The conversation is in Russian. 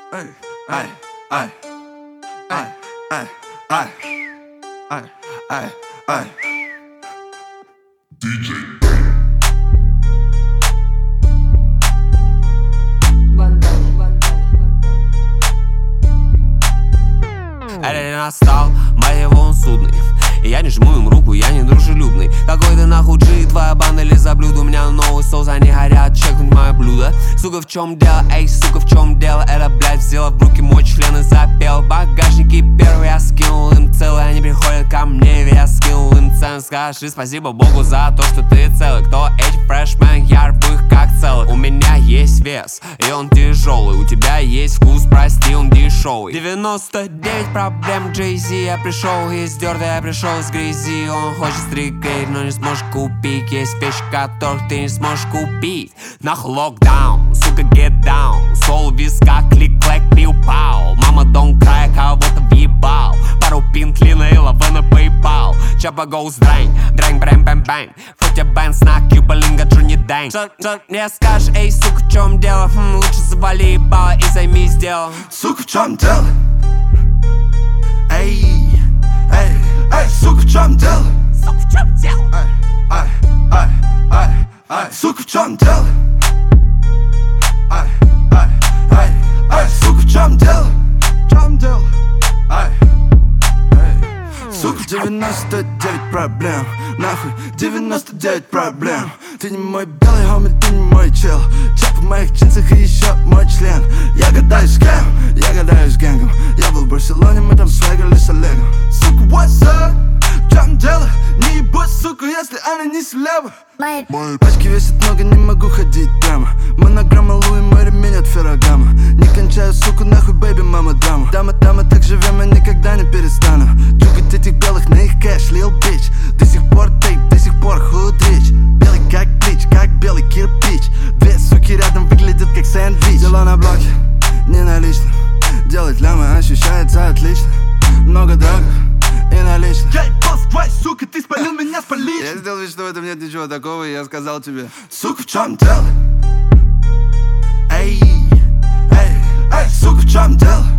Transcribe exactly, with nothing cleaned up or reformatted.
Ай, ай, ай, ай, ай, ай, ай, ай, ай. диджей. Элли настал, моего он судный. И я не жму им руку, я не дружелюбный. Какой ты нахуй джи, твоя банда ли за блюдо? У меня новый соус, они горят, чекнуть мое блюдо. Сука, в чем дело, эй, сука, в чем дело? Это, блядь, взяла в руки мой член и запел. Багажники первый я скинул им целый. Они приходят ко мне, я скинул им цену. Скажи спасибо Богу за то, что ты целый. Кто эти фрешмен, я рву их как целый. У меня есть вес, и он тяжелый. У тебя есть вкус, прости, он дешевый. девяносто девять проблем Джей-Зи. Я пришел из дерда, я пришел из грязи. Он хочет стрикейт, но не сможешь купить. Есть вещи, которых ты не сможешь купить. Нахуй локдаун, сука, get down. Сол виска, клик-клэк, пиу-пау. Мама, don't cry, кого-то въебал. Пару пин, клина и лавы на PayPal. Чапа goes драйн, драйн, брэм, бэм, бэм. Футя бэнс на Кьюба, линга, Джуни Дэнг. Что, что мне скажешь, эй, сука, в чем дело? Хм, лучше завали ебало и займись делом. Сука, в чем дело? Эй, эй, эй, сука, в чем дело? Сука, в чем дело? Ай, ай, ай, ай, ай, сука, в чем дело? Ай, ай, ай, ай, сука, в чем дело? В чем дело? Ай, ай, сука, девяносто девять проблем. Нахуй, девяносто девять проблем. Ты не мой белый хоми, ты не мой чел. Чап в моих джинсах и еще мой член. Я гадаю с кем? Я гадаю с гэнгом. Я был в Барселоне, мы там свегали с Олегом. Сука, what's up? В чем дело? Не ебать, сука, если она не слева. Мои пачки весят много, не могу ходить прямо. Монограмма Луи, мой ремень от Феррагама. Не кончаю, сука, нахуй, бэйби, мама, дама. Дама, дама, так живем, я никогда не перестану. Джугать этих белых на их кэш, лил бич. До сих пор тейп, до сих пор худрич. Белый как блич, как белый кирпич. Две суки рядом выглядят как сэндвич. Дела на блоке, не налично. Делать лямы ощущается отлично. Много драгов и наличных. Эй, босс, твой, сука, ты спалил меня, спалить. Я сделал вид, что в этом нет ничего такого, и я сказал тебе: сука, в чем дело? Эй, эй, эй, сука, в чем дело?